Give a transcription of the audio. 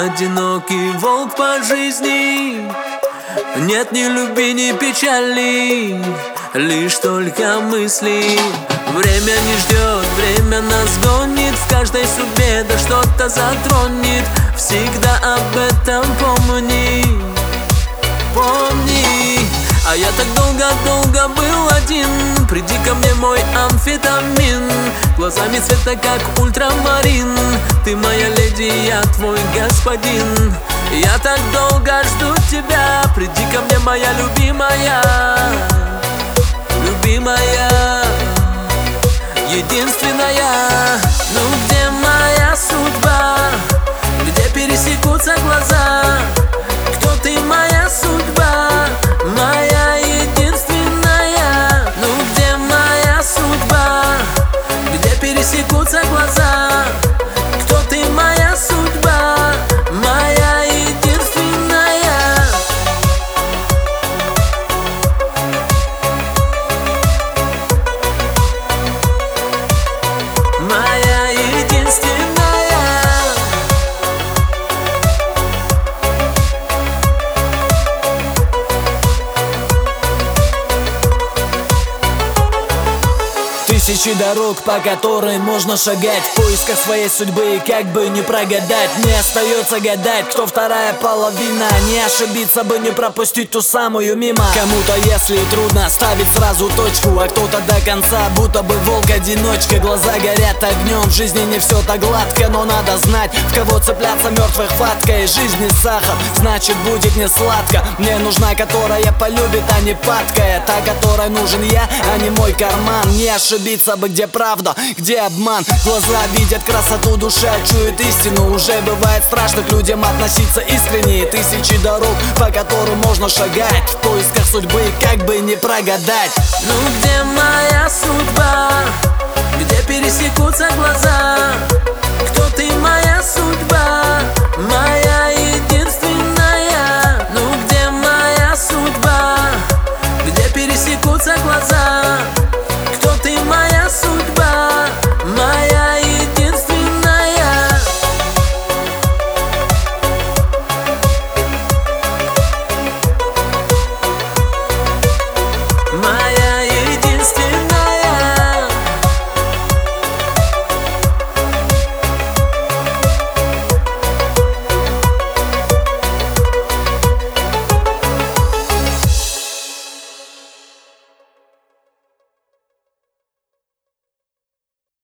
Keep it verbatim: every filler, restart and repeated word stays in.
одинокий волк по жизни. Нет ни любви, ни печали, лишь только мысли. Время не ждет, время нас гонит, в каждой судьбе да что-то затронет. Всегда об этом помни, помни. А я так долго-долго был один. Приди ко мне, мой амфетамин. Глазами цвета, как ультрамарин. Ты моя леди, я твой господин. Я так долго жду тебя. Приди ко мне, моя любимая, любимая, единственная. Ну где моя судьба? Где пересекутся глаза? Кто ты, моя судьба? Моя единственная. Ну где моя судьба? Где пересекутся глаза? Кто ты, моя судьба? Моя единственная. Моя единственная. Тысячи дорог, по которым можно шагать в поисках своей судьбы, и как бы не прогадать. Мне остается гадать, кто вторая половина. Не ошибиться бы, не пропустить ту самую мимо. Кому-то, если трудно, ставить сразу точку, а кто-то до конца, будто бы волк-одиночка. Глаза горят огнем, в жизни не все так гладко, но надо знать, в кого цепляться мертвой хваткой. Жизнь не сахар, значит будет не сладко. Мне нужна, которая полюбит, а не падкая. Та, которой нужен я, а не мой карман. Не ошибиться бы, где правда, где обман. Глаза видят красоту, душа чует истину. Уже бывает страшно к людям относиться искренне. Тысячи дорог, по которым можно шагать в поисках судьбы, как бы не прогадать. Ну где моя судьба? Где пересекутся глаза? Кто ты, моя судьба? Моя